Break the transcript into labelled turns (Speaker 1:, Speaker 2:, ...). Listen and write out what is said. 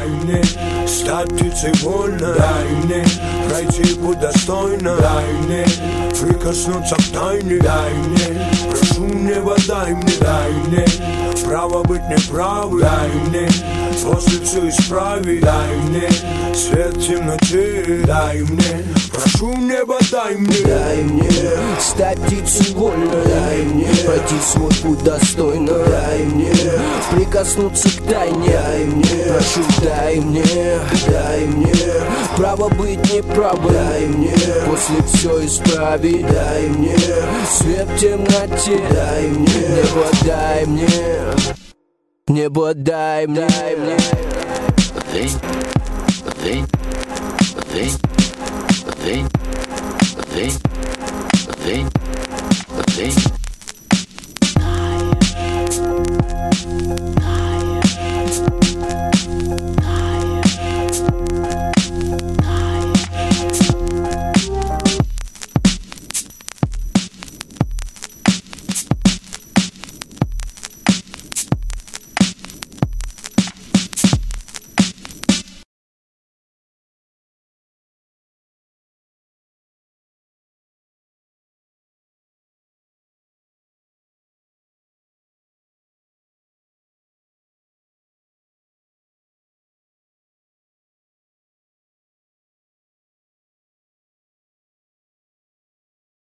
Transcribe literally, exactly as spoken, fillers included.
Speaker 1: дай мне стать птицей вольно, дай мне пройти путь достойно, дай мне прикоснуться к тайне, дай мне, прошу небо, дай мне, дай мне право быть неправым, дай мне после все исправить, дай мне свет в темноте, дай мне, прошу небо, дай мне,
Speaker 2: дай мне стать птицей вольно, дай мне пройти свой путь достойно, дай мне прикоснуться к тайне, дай мне, прошу, дай мне, дай мне право быть неправым, дай мне после все исправить, дай мне свет в темноте, дай мне небо, дай мне небо, дай мне, дай мне.
Speaker 3: Vem, vem, vem, vem, vem, vem, vem.